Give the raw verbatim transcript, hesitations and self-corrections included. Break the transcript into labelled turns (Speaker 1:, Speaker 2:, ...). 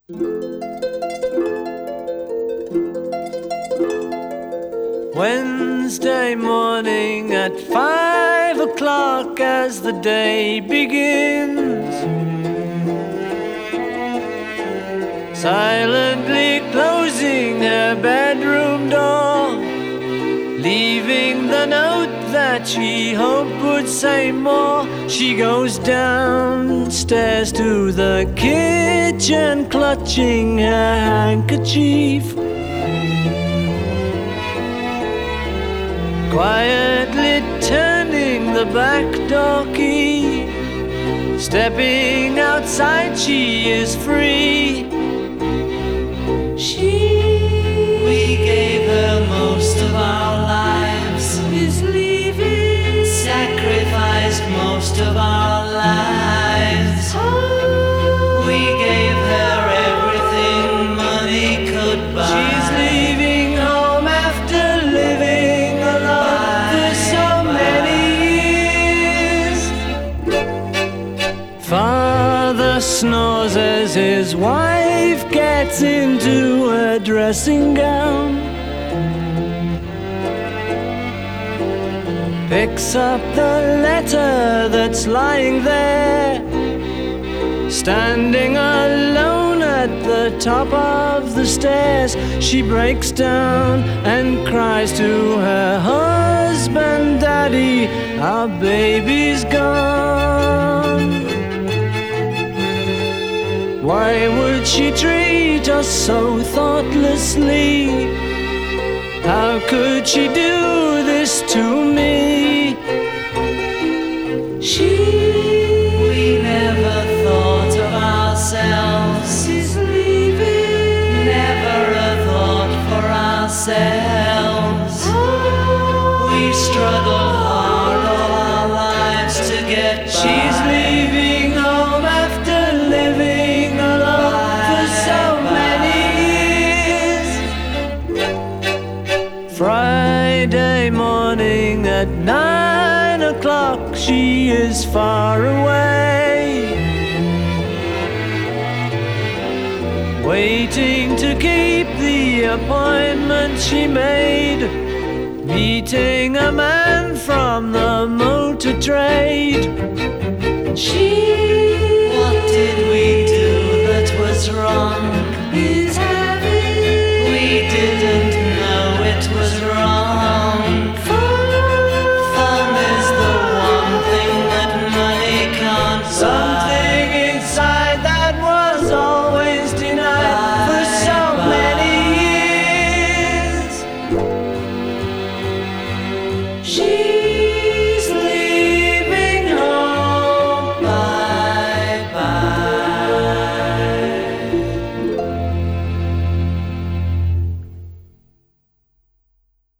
Speaker 1: Wednesday morning at five o'clock as the day begins, silently closing her bedroom door, leaving the note that she hoped would say more. She goes downstairs to the kitchen, clutching her handkerchief, quietly turning the back door key. Stepping outside, she is free. She
Speaker 2: We gave her most of our lives,
Speaker 1: is leaving,
Speaker 2: sacrificed most of our lives.
Speaker 1: oh,
Speaker 2: We gave her everything money could buy.
Speaker 1: she's leaving home after living alone for so many years. Father snores as his wife gets into her dressing gown, picks up the letter that's lying there. Standing alone at the top of the stairs, she breaks down and cries to her husband, "Daddy, our baby's gone." Why would she treat us so thoughtlessly? How could she do this to me? She
Speaker 2: We never thought of ourselves,
Speaker 1: is leaving,
Speaker 2: never a thought for ourselves.
Speaker 1: oh,
Speaker 2: We struggled hard all our lives to get by.
Speaker 1: she's leaving home after living alone for so many years. Friday morning at nine o'clock, she is far away, waiting to keep the appointment she made, meeting a man from the motor trade. She
Speaker 2: What did we do that was wrong?
Speaker 1: is